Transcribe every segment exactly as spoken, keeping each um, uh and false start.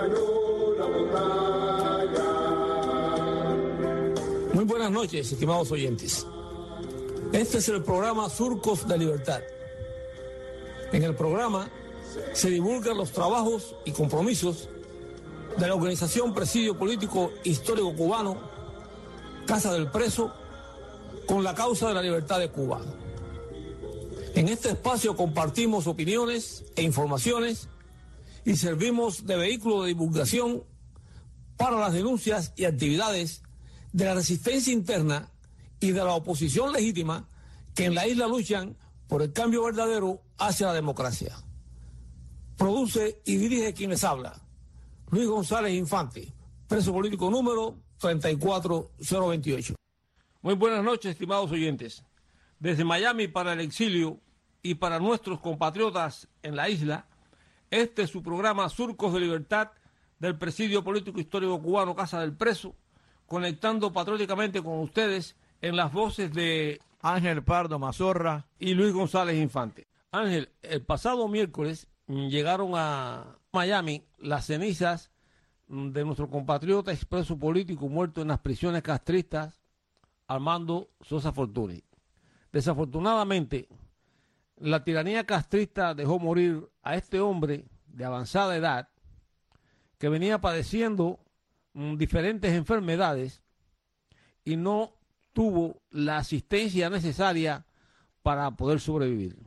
Muy buenas noches, estimados oyentes. Este es el programa Surcos de Libertad. En el programa se divulgan los trabajos y compromisos de la organización Presidio Político Histórico Cubano, Casa del Preso, con la causa de la libertad de Cuba. En este espacio compartimos opiniones e informaciones y servimos de vehículo de divulgación para las denuncias y actividades de la resistencia interna y de la oposición legítima que en la isla luchan por el cambio verdadero hacia la democracia. Produce y dirige quien les habla, Luis González Infante, preso político número treinta y cuatro mil veintiocho. Muy buenas noches, estimados oyentes. Desde Miami para el exilio y para nuestros compatriotas en la isla, este es su programa Surcos de Libertad del Presidio Político Histórico Cubano Casa del Preso, conectando patrióticamente con ustedes en las voces de Ángel Pardo Mazorra y Luis González Infante. Ángel, el pasado miércoles llegaron a Miami las cenizas de nuestro compatriota expreso político muerto en las prisiones castristas, Armando Sosa Fortuny. Desafortunadamente, la tiranía castrista dejó morir a este hombre de avanzada edad que venía padeciendo mm, diferentes enfermedades y no tuvo la asistencia necesaria para poder sobrevivir.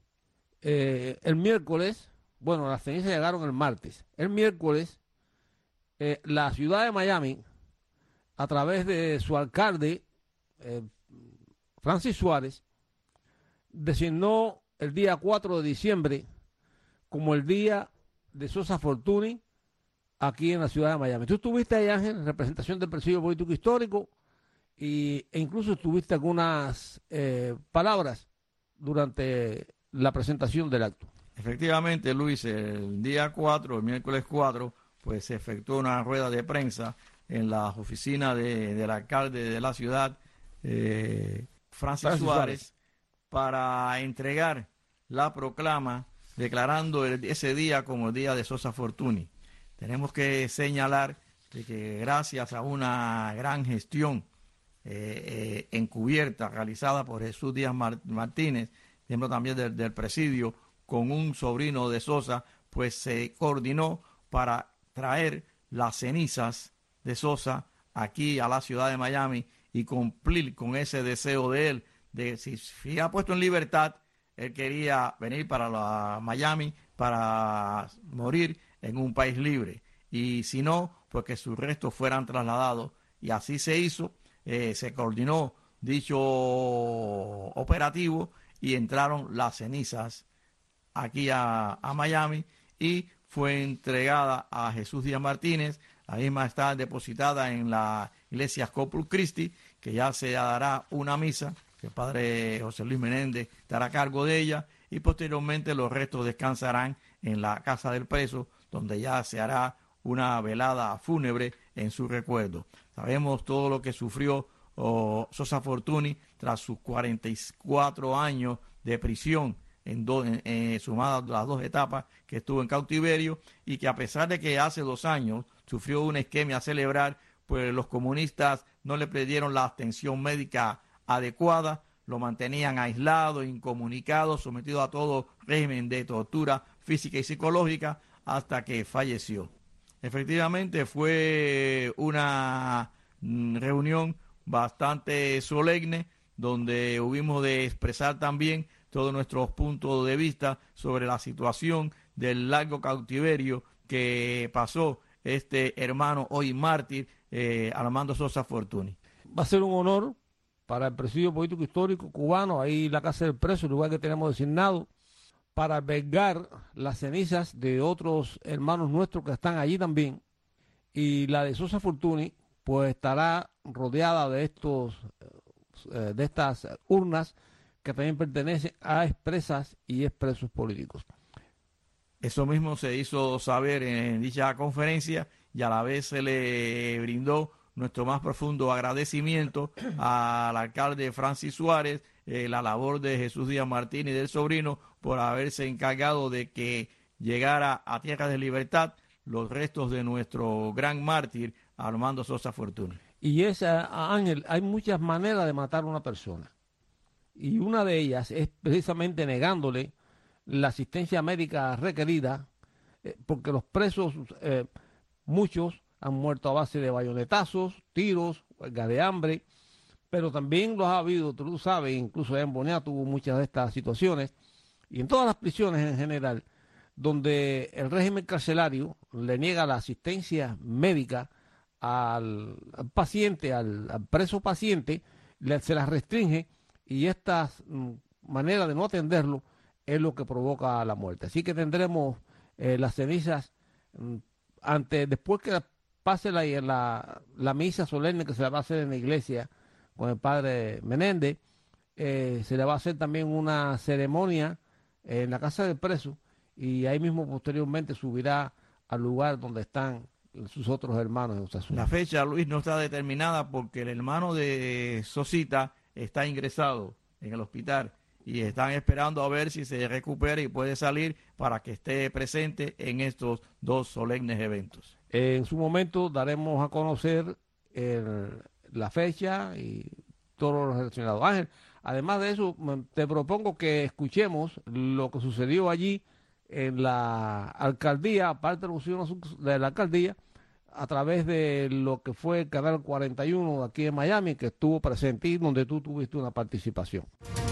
Eh, el miércoles, bueno, las cenizas llegaron el martes. El miércoles, eh, la ciudad de Miami, a través de su alcalde, eh, Francis Suárez, designó el día cuatro de diciembre como el día de Sosa Fortuny aquí en la ciudad de Miami. Tú estuviste ahí, Ángel, en representación del Presidio Político Histórico y, e incluso tuviste algunas eh, palabras durante la presentación del acto. Efectivamente, Luis, el día cuatro, el miércoles cuatro, pues se efectuó una rueda de prensa en las oficinas de, del alcalde de la ciudad, eh, Francis, Francis Suárez, Suárez, para entregar la proclama declarando el, ese día como el día de Sosa Fortuny. Tenemos que señalar de que gracias a una gran gestión eh, eh, encubierta realizada por Jesús Díaz Martínez, miembro también del, del presidio, con un sobrino de Sosa, pues se coordinó para traer las cenizas de Sosa aquí a la ciudad de Miami y cumplir con ese deseo de él, de si se ha puesto en libertad, él quería venir para la Miami para morir en un país libre, y si no, pues que sus restos fueran trasladados, y así se hizo. Eh, se coordinó dicho operativo y entraron las cenizas aquí a, a Miami y fue entregada a Jesús Díaz Martínez. La misma está depositada en la iglesia Corpus Christi, que ya se dará una misa, que el padre José Luis Menéndez estará a cargo de ella, y posteriormente los restos descansarán en la casa del preso, donde ya se hará una velada fúnebre en su recuerdo. Sabemos todo lo que sufrió oh, Sosa Fortuny tras sus cuarenta y cuatro años de prisión, en do, en, en, sumadas las dos etapas que estuvo en cautiverio, y que a pesar de que hace dos años sufrió una isquemia cerebral, pues los comunistas no le dieron la atención médica adecuada, lo mantenían aislado, incomunicado, sometido a todo régimen de tortura física y psicológica, hasta que falleció. Efectivamente fue una reunión bastante solemne, donde hubimos de expresar también todos nuestros puntos de vista sobre la situación del largo cautiverio que pasó este hermano hoy mártir, eh, Armando Sosa Fortuny. Va a ser un honor para el Presidio Político Histórico Cubano, ahí la Casa del Preso, el lugar que tenemos designado, para albergar las cenizas de otros hermanos nuestros que están allí también, y la de Sosa Fortuny pues estará rodeada de estos eh, de estas urnas que también pertenecen a expresas y expresos políticos. Eso mismo se hizo saber en dicha conferencia, y a la vez se le brindó nuestro más profundo agradecimiento al alcalde Francis Suárez, eh, la labor de Jesús Díaz Martínez y del sobrino por haberse encargado de que llegara a tierra de libertad los restos de nuestro gran mártir Armando Sosa Fortuny. Y esa, Ángel, hay muchas maneras de matar a una persona. Y una de ellas es precisamente negándole la asistencia médica requerida, eh, porque los presos, eh, muchos han muerto a base de bayonetazos, tiros, huelga de hambre, pero también los ha habido, tú lo sabes, incluso en Boniato hubo muchas de estas situaciones, y en todas las prisiones en general, donde el régimen carcelario le niega la asistencia médica al, al paciente, al, al preso paciente, le, se las restringe, y esta mm, manera de no atenderlo es lo que provoca la muerte. Así que tendremos eh, las cenizas mm, ante, después que pase la, la, la misa solemne que se la va a hacer en la iglesia con el padre Menéndez, eh, se le va a hacer también una ceremonia en la casa del preso, y ahí mismo posteriormente subirá al lugar donde están sus otros hermanos en Osasuna. La fecha, Luis, no está determinada porque el hermano de Sosita está ingresado en el hospital y están esperando a ver si se recupera y puede salir para que esté presente en estos dos solemnes eventos. En su momento daremos a conocer el, la fecha y todo lo relacionado. Ángel, además de eso, te propongo que escuchemos lo que sucedió allí en la alcaldía, aparte de la alcaldía, a través de lo que fue el Canal cuarenta y uno de aquí en Miami, que estuvo presente y donde tú tuviste una participación.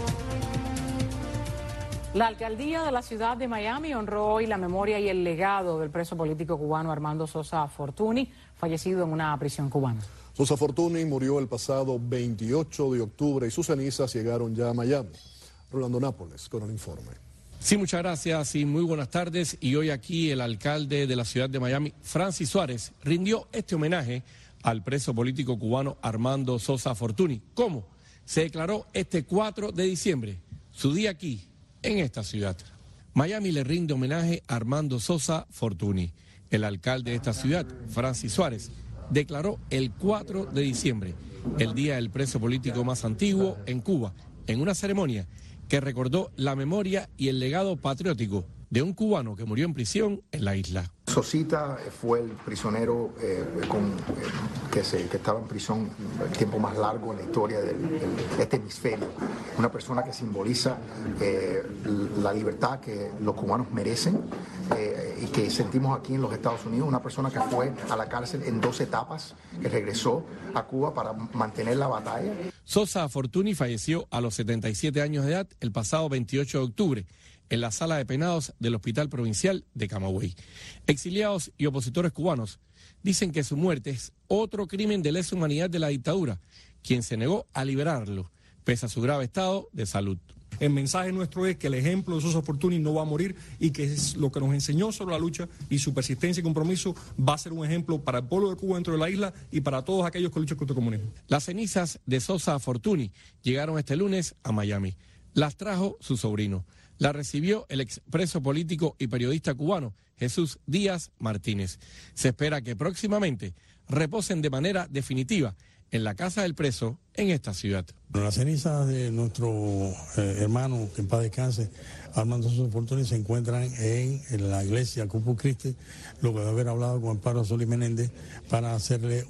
La alcaldía de la ciudad de Miami honró hoy la memoria y el legado del preso político cubano Armando Sosa Fortuny, fallecido en una prisión cubana. Sosa Fortuny murió el pasado veintiocho de octubre y sus cenizas llegaron ya a Miami. Rolando Nápoles con el informe. Sí, muchas gracias y muy buenas tardes. Y hoy aquí el alcalde de la ciudad de Miami, Francis Suárez, rindió este homenaje al preso político cubano Armando Sosa Fortuny. ¿Cómo? Se declaró este cuatro de diciembre, su día aquí, en esta ciudad. Miami le rinde homenaje a Armando Sosa Fortuny. El alcalde de esta ciudad, Francis Suárez, declaró el cuatro de diciembre, el día del preso político más antiguo en Cuba, en una ceremonia que recordó la memoria y el legado patriótico de un cubano que murió en prisión en la isla. Sosita fue el prisionero eh, con, eh, que, se, que estaba en prisión el tiempo más largo en la historia de este hemisferio. Una persona que simboliza eh, la libertad que los cubanos merecen eh, y que sentimos aquí en los Estados Unidos. Una persona que fue a la cárcel en dos etapas, que regresó a Cuba para mantener la batalla. Sosa Fortuny falleció a los setenta y siete años de edad el pasado veintiocho de octubre. En la sala de penados del Hospital Provincial de Camagüey. Exiliados y opositores cubanos dicen que su muerte es otro crimen de lesa humanidad de la dictadura, quien se negó a liberarlo, pese a su grave estado de salud. El mensaje nuestro es que el ejemplo de Sosa Fortuny no va a morir y que es lo que nos enseñó sobre la lucha y su persistencia y compromiso va a ser un ejemplo para el pueblo de Cuba dentro de la isla y para todos aquellos que luchan contra el comunismo. Las cenizas de Sosa Fortuny llegaron este lunes a Miami. Las trajo su sobrino. La recibió el expreso político y periodista cubano Jesús Díaz Martínez. Se espera que próximamente reposen de manera definitiva en la casa del preso en esta ciudad. Las cenizas de nuestro eh, hermano, que en paz descanse, Armando Sosa Fortuny, se encuentran en, en la iglesia Corpus Christi, luego de haber hablado con el padre Solís Menéndez para hacerle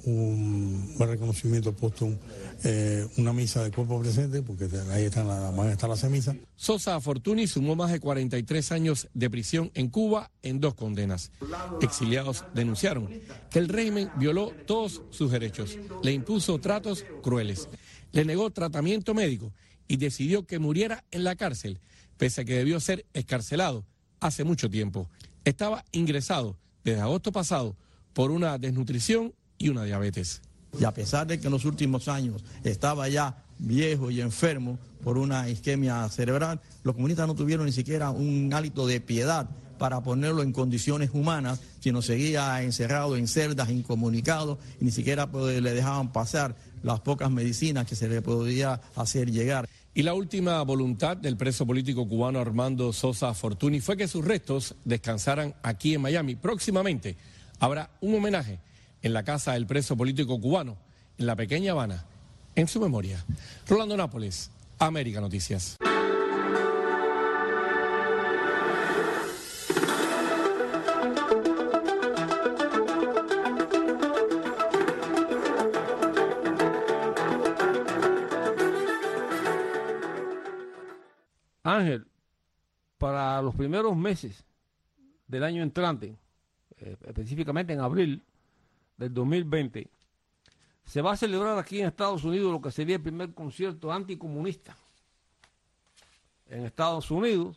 un buen reconocimiento póstumo, eh, una misa de cuerpo presente, porque ahí están la, van a estar las cenizas. Sosa Fortuny sumó más de cuarenta y tres años de prisión en Cuba en dos condenas. Exiliados denunciaron que el régimen violó todos sus derechos, le impuso tratos crueles, le negó tratamiento médico y decidió que muriera en la cárcel, pese a que debió ser excarcelado hace mucho tiempo. Estaba ingresado desde agosto pasado por una desnutrición y una diabetes. Y a pesar de que en los últimos años estaba ya viejo y enfermo por una isquemia cerebral, los comunistas no tuvieron ni siquiera un hálito de piedad para ponerlo en condiciones humanas, sino seguía encerrado en celdas, incomunicado, y ni siquiera pues, le dejaban pasar las pocas medicinas que se le podía hacer llegar. Y la última voluntad del preso político cubano Armando Sosa Fortuny fue que sus restos descansaran aquí en Miami. Próximamente habrá un homenaje en la casa del preso político cubano, en la pequeña Habana, en su memoria. Rolando Nápoles, América Noticias. Ángel, para los primeros meses del año entrante, eh, específicamente en abril del dos mil veinte, se va a celebrar aquí en Estados Unidos lo que sería el primer concierto anticomunista en Estados Unidos,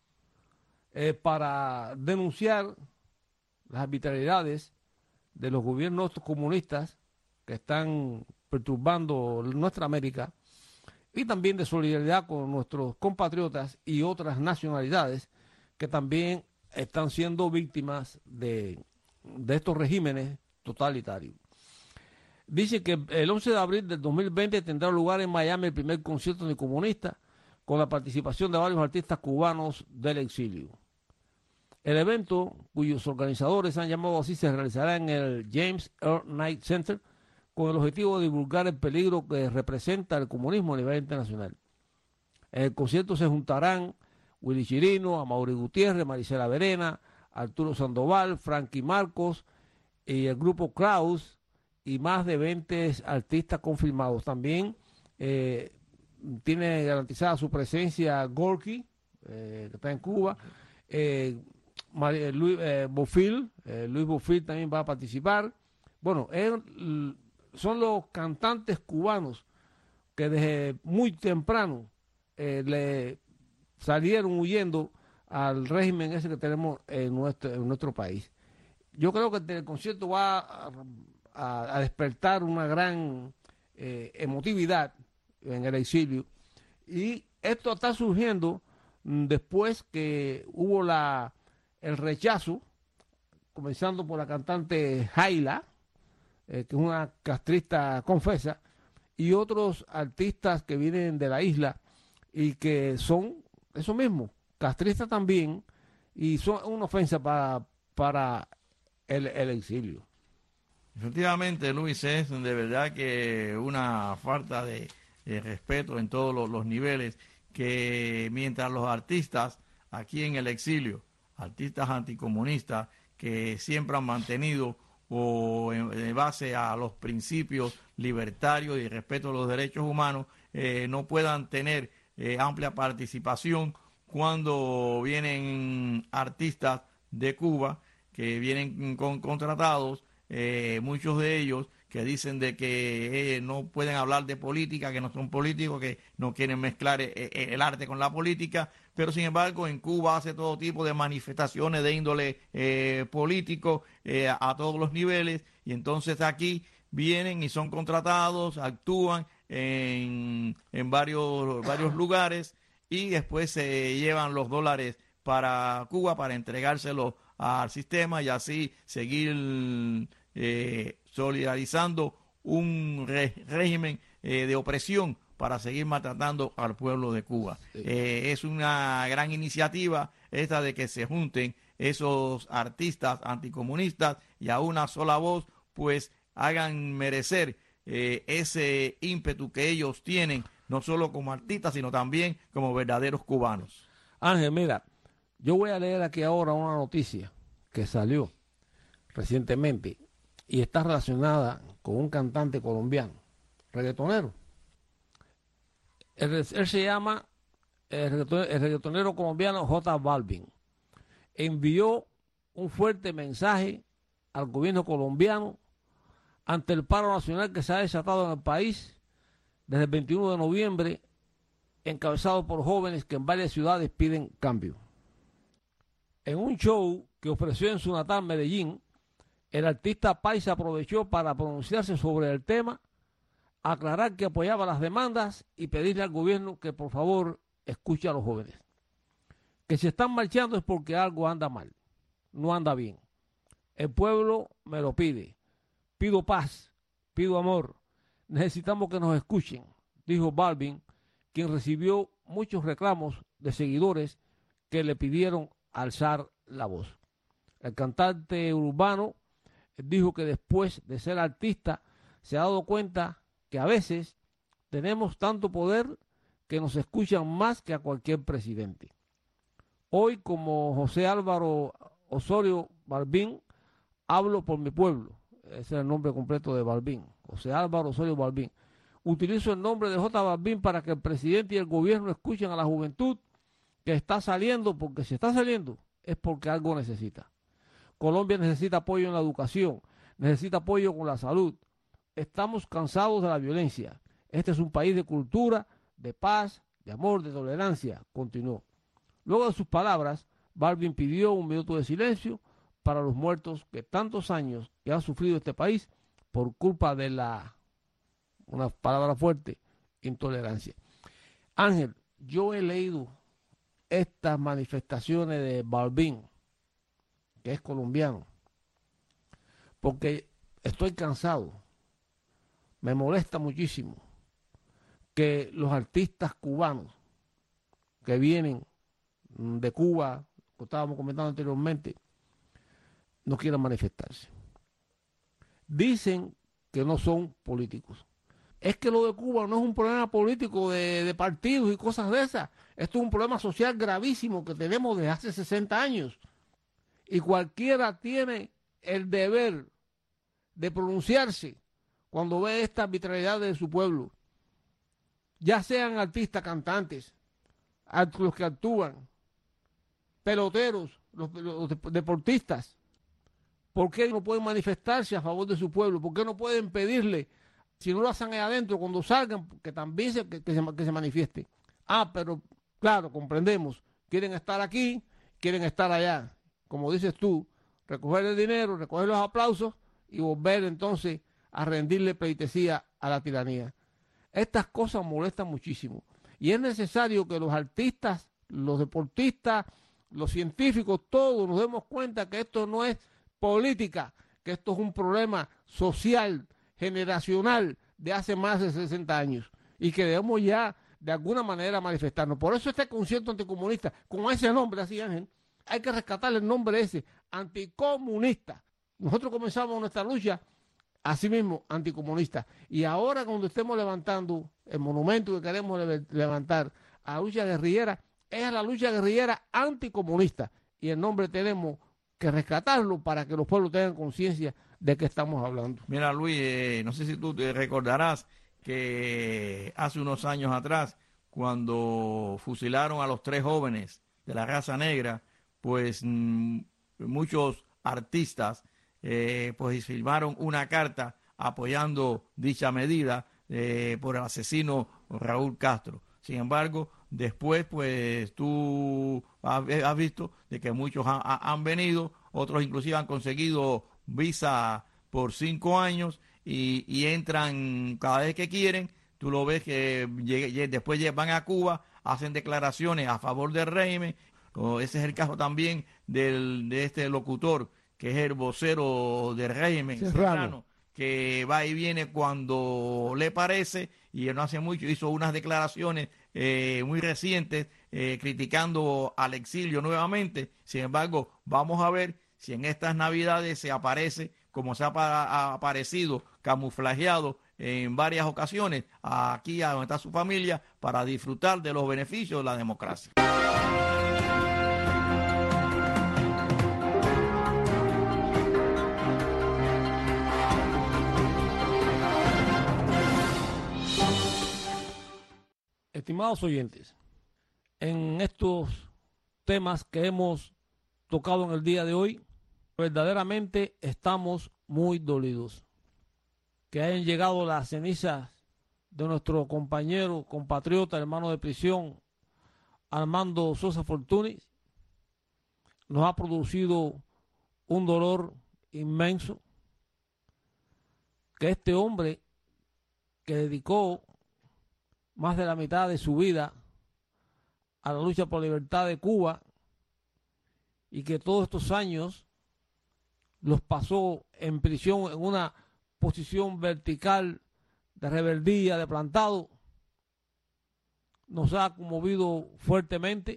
eh, para denunciar las arbitrariedades de los gobiernos comunistas que están perturbando nuestra América, y también de solidaridad con nuestros compatriotas y otras nacionalidades que también están siendo víctimas de, de estos regímenes totalitarios. Dice que el once de abril del dos mil veinte tendrá lugar en Miami el primer concierto anticomunista con la participación de varios artistas cubanos del exilio. El evento, cuyos organizadores han llamado así, se realizará en el James Earl Knight Center con el objetivo de divulgar el peligro que representa el comunismo a nivel internacional. En el concierto se juntarán Willy Chirino, Amaury Gutiérrez, Marisela Verena, Arturo Sandoval, Frankie Marcos y el grupo Kraus y más de veinte artistas confirmados. También eh, tiene garantizada su presencia Gorky, eh, que está en Cuba, eh, María, Luis eh, Bofill, eh, Luis Bofill también va a participar. Bueno, es, son los cantantes cubanos que desde muy temprano eh, le salieron huyendo al régimen ese que tenemos en nuestro, en nuestro país. Yo creo que el concierto va a, a, a despertar una gran eh, emotividad en el exilio, y esto está surgiendo mm, después que hubo la el rechazo, comenzando por la cantante Jaila, eh, que es una castrista confesa, y otros artistas que vienen de la isla y que son eso mismo, castristas también, y son una ofensa para, para el, el exilio. Efectivamente, Luis, es de verdad que una falta de, de respeto en todos los, los niveles, que mientras los artistas aquí en el exilio, artistas anticomunistas que siempre han mantenido o en, en base a los principios libertarios y respeto a los derechos humanos, eh, no puedan tener eh, amplia participación cuando vienen artistas de Cuba que vienen con contratados, eh, muchos de ellos que dicen de que eh, no pueden hablar de política, que no son políticos, que no quieren mezclar eh, eh, el arte con la política, pero sin embargo en Cuba hace todo tipo de manifestaciones de índole eh, político eh, a, a todos los niveles, y entonces aquí vienen y son contratados, actúan en, en varios, varios lugares, y después se llevan los dólares para Cuba para entregárselos al sistema y así seguir eh, solidarizando un re régimen eh, de opresión para seguir maltratando al pueblo de Cuba. Sí. Eh, es una gran iniciativa esta de que se junten esos artistas anticomunistas y a una sola voz pues hagan merecer eh, ese ímpetu que ellos tienen, no solo como artistas, sino también como verdaderos cubanos. Ángel, mira, yo voy a leer aquí ahora una noticia que salió recientemente y está relacionada con un cantante colombiano, reggaetonero. Él, él se llama el reggaetonero, el reggaetonero colombiano J Balvin. Envió un fuerte mensaje al gobierno colombiano ante el paro nacional que se ha desatado en el país desde el veintiuno de noviembre, encabezado por jóvenes que en varias ciudades piden cambio. En un show que ofreció en su natal Medellín, el artista paisa aprovechó para pronunciarse sobre el tema, aclarar que apoyaba las demandas y pedirle al gobierno que por favor escuche a los jóvenes. Que si están marchando es porque algo anda mal, no anda bien. El pueblo me lo pide. Pido paz, pido amor. Necesitamos que nos escuchen, dijo Balvin, quien recibió muchos reclamos de seguidores que le pidieron alzar la voz. El cantante urbano dijo que después de ser artista se ha dado cuenta que a veces tenemos tanto poder que nos escuchan más que a cualquier presidente. Hoy, como José Álvaro Osorio Balvin, hablo por mi pueblo. Ese es el nombre completo de Balvin, José Álvaro Osorio Balvin. Utilizo el nombre de J. Balvin para que el presidente y el gobierno escuchen a la juventud que está saliendo, porque si está saliendo es porque algo necesita. Colombia necesita apoyo en la educación, necesita apoyo con la salud. Estamos cansados de la violencia. Este es un país de cultura, de paz, de amor, de tolerancia, continuó. Luego de sus palabras, Balvin pidió un minuto de silencio para los muertos que tantos años que ha sufrido este país por culpa de la, una palabra fuerte, intolerancia. Ángel, yo he leído estas manifestaciones de Balvin, que es colombiano, porque estoy cansado, me molesta muchísimo que los artistas cubanos que vienen de Cuba, como estábamos comentando anteriormente, no quieran manifestarse. Dicen que no son políticos. Es que lo de Cuba no es un problema político de, de partidos y cosas de esas. Esto es un problema social gravísimo que tenemos desde hace sesenta años. Y cualquiera tiene el deber de pronunciarse cuando ve esta arbitrariedad de su pueblo. Ya sean artistas, cantantes, los que actúan, peloteros, los, los deportistas. ¿Por qué no pueden manifestarse a favor de su pueblo? ¿Por qué no pueden pedirle, si no lo hacen ahí adentro, cuando salgan, que también se, que, que se, que se manifieste? Ah, pero claro, comprendemos, quieren estar aquí, quieren estar allá. Como dices tú, recoger el dinero, recoger los aplausos y volver entonces a rendirle pleitesía a la tiranía. Estas cosas molestan muchísimo. Y es necesario que los artistas, los deportistas, los científicos, todos nos demos cuenta que esto no es política, que esto es un problema social, generacional, de hace más de sesenta años. Y que debemos ya, de alguna manera, manifestarnos. Por eso este concierto anticomunista, con ese nombre, así Ángel, hay que rescatar el nombre ese, anticomunista. Nosotros comenzamos nuestra lucha así mismo, anticomunista. Y ahora cuando estemos levantando el monumento que queremos le levantar a la lucha guerrillera, es la lucha guerrillera anticomunista. Y el nombre tenemos que rescatarlo para que los pueblos tengan conciencia de qué estamos hablando. Mira, Luis, eh, no sé si tú te recordarás que hace unos años atrás, cuando fusilaron a los tres jóvenes de la raza negra, pues mmm, muchos artistas Eh, pues firmaron una carta apoyando dicha medida eh, por el asesino Raúl Castro. Sin embargo, después pues tú has, has visto de que muchos ha, ha, han venido, otros inclusive han conseguido visa por cinco años y, y entran cada vez que quieren. Tú lo ves que llegue, después van a Cuba, hacen declaraciones a favor del régimen. O ese es el caso también del, de este locutor, que es el vocero del régimen Serrano, que va y viene cuando le parece, y no hace mucho hizo unas declaraciones eh, muy recientes eh, criticando al exilio nuevamente. Sin embargo, vamos a ver si en estas Navidades se aparece, como se ha, ha aparecido camuflajeado en varias ocasiones, aquí a donde está su familia, para disfrutar de los beneficios de la democracia. Estimados oyentes, en estos temas que hemos tocado en el día de hoy, verdaderamente estamos muy dolidos. Que hayan llegado las cenizas de nuestro compañero, compatriota, hermano de prisión, Armando Sosa Fortuny, nos ha producido un dolor inmenso. Que este hombre que dedicó más de la mitad de su vida a la lucha por la libertad de Cuba y que todos estos años los pasó en prisión en una posición vertical de rebeldía, de plantado, nos ha conmovido fuertemente.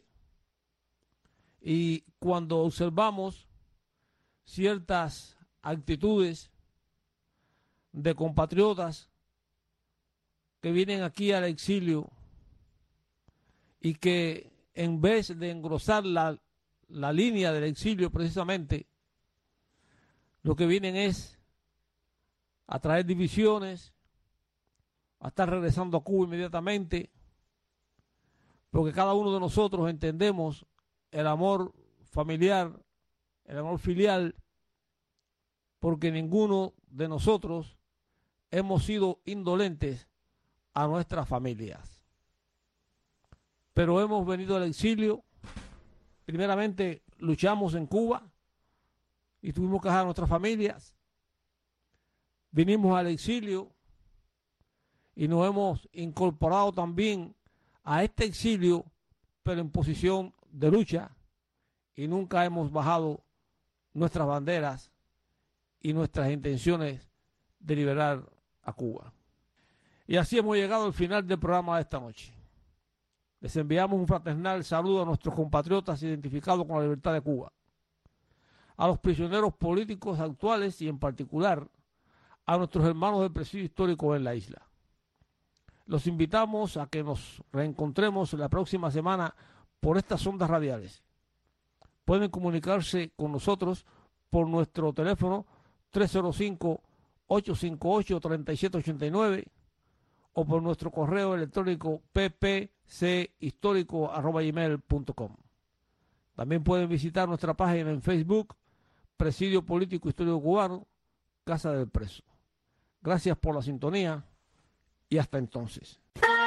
Y cuando observamos ciertas actitudes de compatriotas que vienen aquí al exilio y que en vez de engrosar la, la línea del exilio precisamente, lo que vienen es a traer divisiones, a estar regresando a Cuba inmediatamente, porque cada uno de nosotros entendemos el amor familiar, el amor filial, porque ninguno de nosotros hemos sido indolentes a nuestras familias. Pero hemos venido al exilio. Primeramente luchamos en Cuba y tuvimos que dejar a nuestras familias. Vinimos al exilio y nos hemos incorporado también a este exilio, pero en posición de lucha, y nunca hemos bajado nuestras banderas y nuestras intenciones de liberar a Cuba. Y así hemos llegado al final del programa de esta noche. Les enviamos un fraternal saludo a nuestros compatriotas identificados con la libertad de Cuba, a los prisioneros políticos actuales y en particular a nuestros hermanos del presidio histórico en la isla. Los invitamos a que nos reencontremos la próxima semana por estas ondas radiales. Pueden comunicarse con nosotros por nuestro teléfono tres cero cinco, ocho cinco ocho, tres siete ocho nueve o por nuestro correo electrónico p p c histórico arroba gmail punto com. También pueden visitar nuestra página en Facebook, Presidio Político Histórico Cubano, Casa del Preso. Gracias por la sintonía y hasta entonces.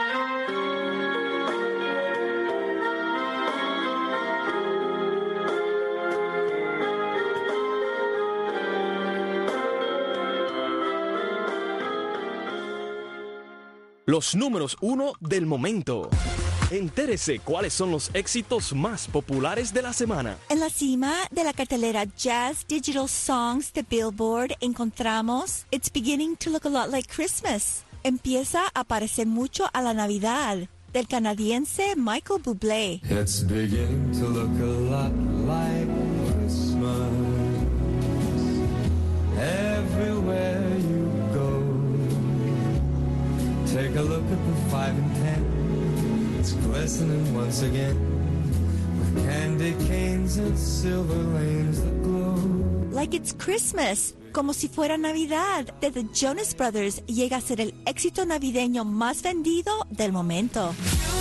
Los números uno del momento. Entérese cuáles son los éxitos más populares de la semana. En la cima de la cartelera Jazz Digital Songs de Billboard encontramos It's Beginning to Look a Lot Like Christmas. Empieza a parecer mucho a la Navidad, del canadiense Michael Bublé. It's beginning to look a lot like Christmas. Everywhere you go, take a look at the five and ten. It's glistening once again with candy canes and silver lanes that glow. Like It's Christmas, como si fuera Navidad, de The Jonas Brothers, llega a ser el éxito navideño más vendido del momento.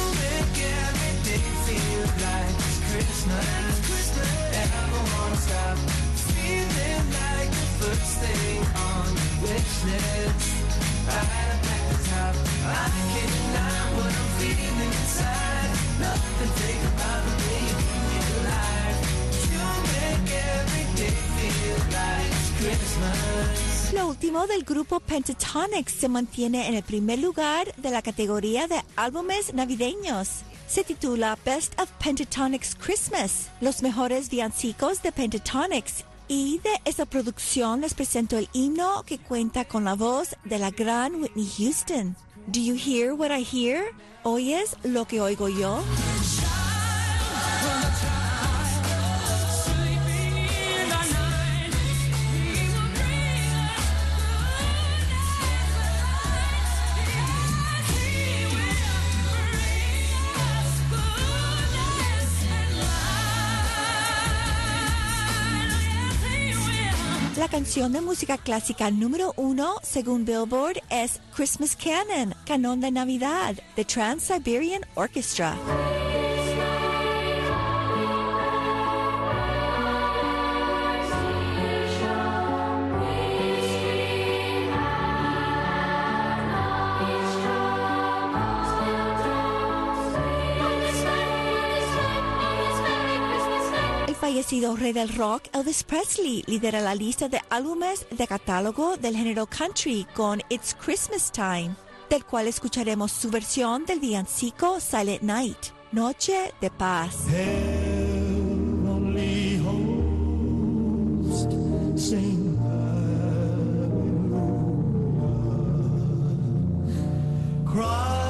Lo último del grupo Pentatonix se mantiene en el primer lugar de la categoría de álbumes navideños. Se titula Best of Pentatonix Christmas, los mejores villancicos de Pentatonix. Y de esa producción les presento el himno que cuenta con la voz de la gran Whitney Houston. Do you hear what I hear? ¿Oyes lo que oigo yo? La canción de música clásica número uno, según Billboard, es Christmas Canon, Canón de Navidad, de Trans-Siberian Orchestra. Fallecido rey del rock Elvis Presley lidera la lista de álbumes de catálogo del género country con It's Christmas Time, del cual escucharemos su versión del villancico Silent Night, Noche de Paz. Heavenly host, sing hallelujah. Cry.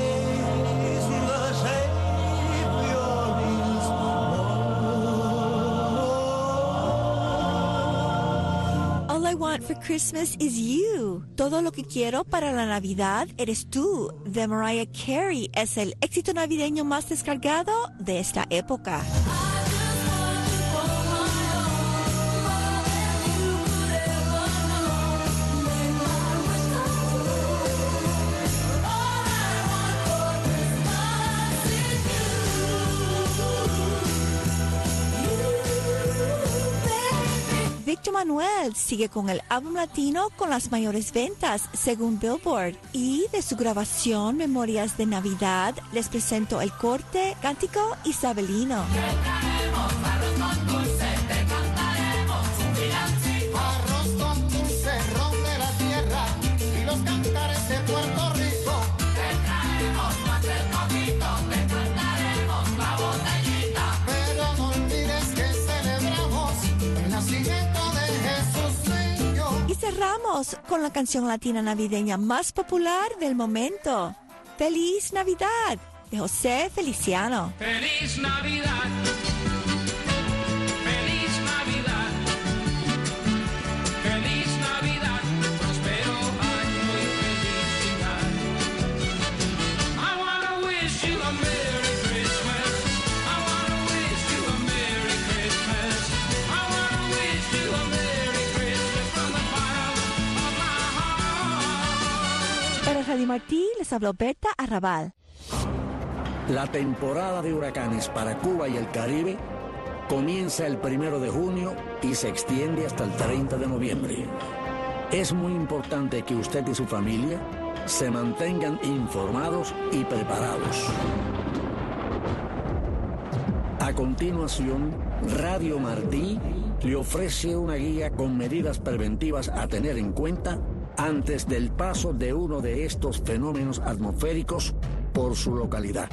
All I want for Christmas is you. Todo lo que quiero para la Navidad eres tú, de Mariah Carey, es el éxito navideño más descargado de esta época. Manuel sigue con el álbum latino con las mayores ventas según Billboard. Y de su grabación Memorias de Navidad les presento el corte Cántico Isabelino. Cerramos con la canción latina navideña más popular del momento, Feliz Navidad, de José Feliciano. Feliz Navidad, feliz Navidad, feliz Navidad, próspero año y felicidad. I wanna wish you a Merry Christmas, I wanna wish you a Merry Christmas, I wanna wish you a Merry Christmas from the Para Radio Martí les habló Berta Arrabal. La temporada de huracanes para Cuba y el Caribe comienza el primero de junio y se extiende hasta el treinta de noviembre. Es muy importante que usted y su familia se mantengan informados y preparados. A continuación, Radio Martí le ofrece una guía con medidas preventivas a tener en cuenta antes del paso de uno de estos fenómenos atmosféricos por su localidad.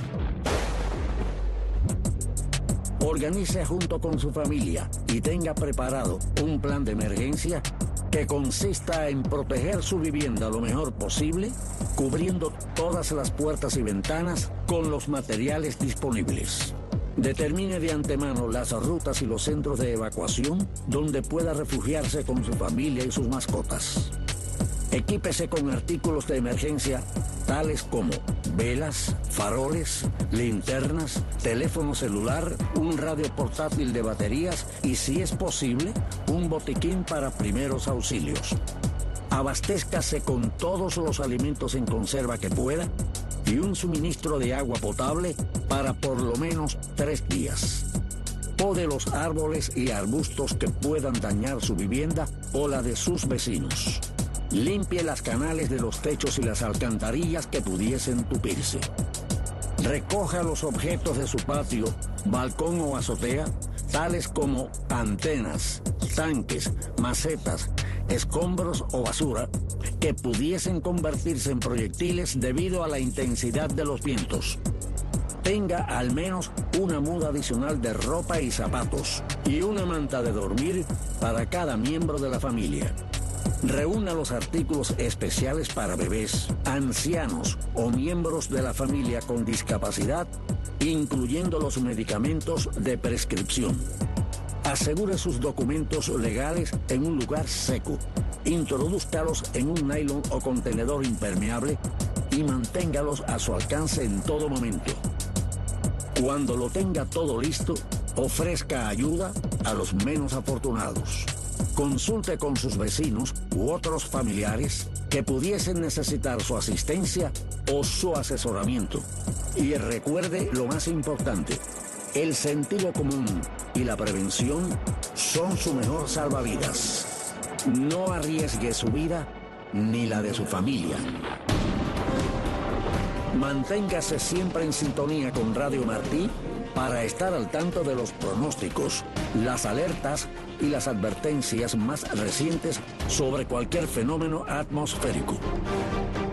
Organice junto con su familia y tenga preparado un plan de emergencia que consista en proteger su vivienda lo mejor posible, cubriendo todas las puertas y ventanas con los materiales disponibles. Determine de antemano las rutas y los centros de evacuación donde pueda refugiarse con su familia y sus mascotas. Equípese con artículos de emergencia tales como velas, faroles, linternas, teléfono celular, un radio portátil de baterías y, si es posible, un botiquín para primeros auxilios. Abastézcase con todos los alimentos en conserva que pueda y un suministro de agua potable para por lo menos tres días. Pode los árboles y arbustos que puedan dañar su vivienda o la de sus vecinos. Limpie las canales de los techos y las alcantarillas que pudiesen tupirse. Recoja los objetos de su patio, balcón o azotea, tales como antenas, tanques, macetas, escombros o basura, que pudiesen convertirse en proyectiles debido a la intensidad de los vientos. Tenga al menos una muda adicional de ropa y zapatos y una manta de dormir para cada miembro de la familia. Reúna los artículos especiales para bebés, ancianos o miembros de la familia con discapacidad, incluyendo los medicamentos de prescripción. Asegure sus documentos legales en un lugar seco. Introdúzcalos en un nylon o contenedor impermeable y manténgalos a su alcance en todo momento. Cuando lo tenga todo listo, ofrezca ayuda a los menos afortunados. Consulte con sus vecinos u otros familiares que pudiesen necesitar su asistencia o su asesoramiento. Y recuerde lo más importante, el sentido común y la prevención son su mejor salvavidas. No arriesgue su vida ni la de su familia. Manténgase siempre en sintonía con Radio Martí para estar al tanto de los pronósticos, las alertas y las advertencias más recientes sobre cualquier fenómeno atmosférico.